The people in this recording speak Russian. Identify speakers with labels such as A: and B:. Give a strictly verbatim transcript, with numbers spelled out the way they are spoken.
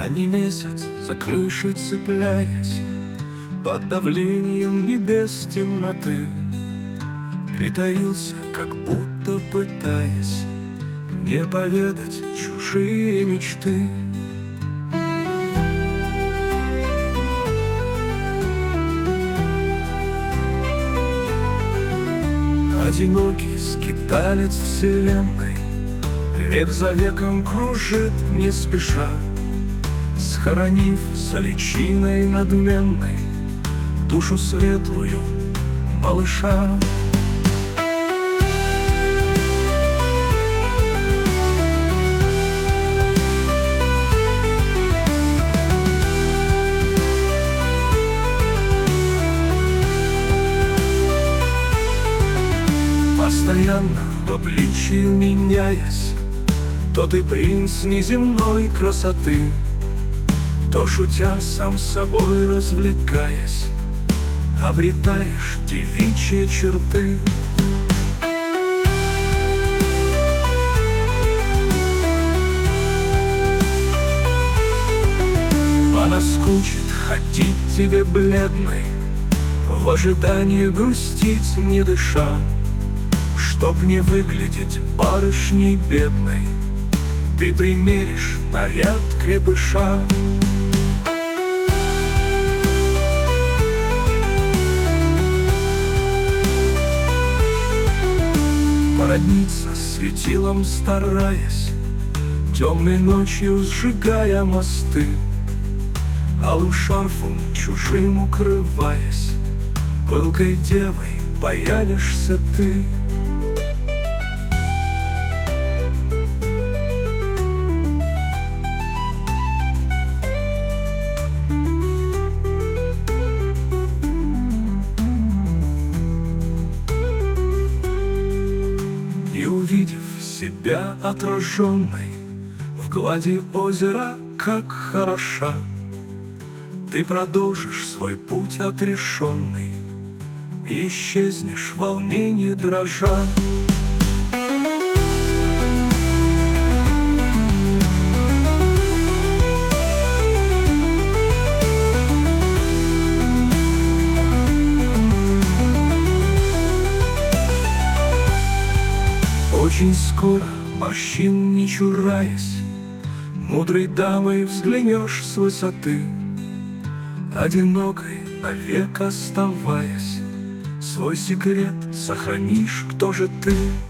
A: а не месяц, за крыши цепляясь. Под давлением небес темноты притаился, как будто пытаясь не поведать чужие мечты. Одинокий скиталец вселенной век за веком кружит не спеша, схоронив за личиной надменной душу светлую малыша. Постоянно в обличии меняясь, то ты принц неземной красоты, то, шутя, сам с собой развлекаясь, обретаешь девичьи черты. А наскучит ходить тебе бледной, в ожидании грустить не дыша, чтоб не выглядеть барышней бедной, ты примеришь наряд крепыша. Породниться с светилом стараясь, темной ночью сжигая мосты, алым шарфом чужим укрываясь, пылкой девой боялишься ты. И увидев себя отраженной в глади озера, как хороша, ты продолжишь свой путь отрешенный и исчезнешь в волнении дрожа. Очень скоро, морщин не чураясь, мудрой дамой взглянешь с высоты, одинокой навек оставаясь, свой секрет сохранишь, кто же ты.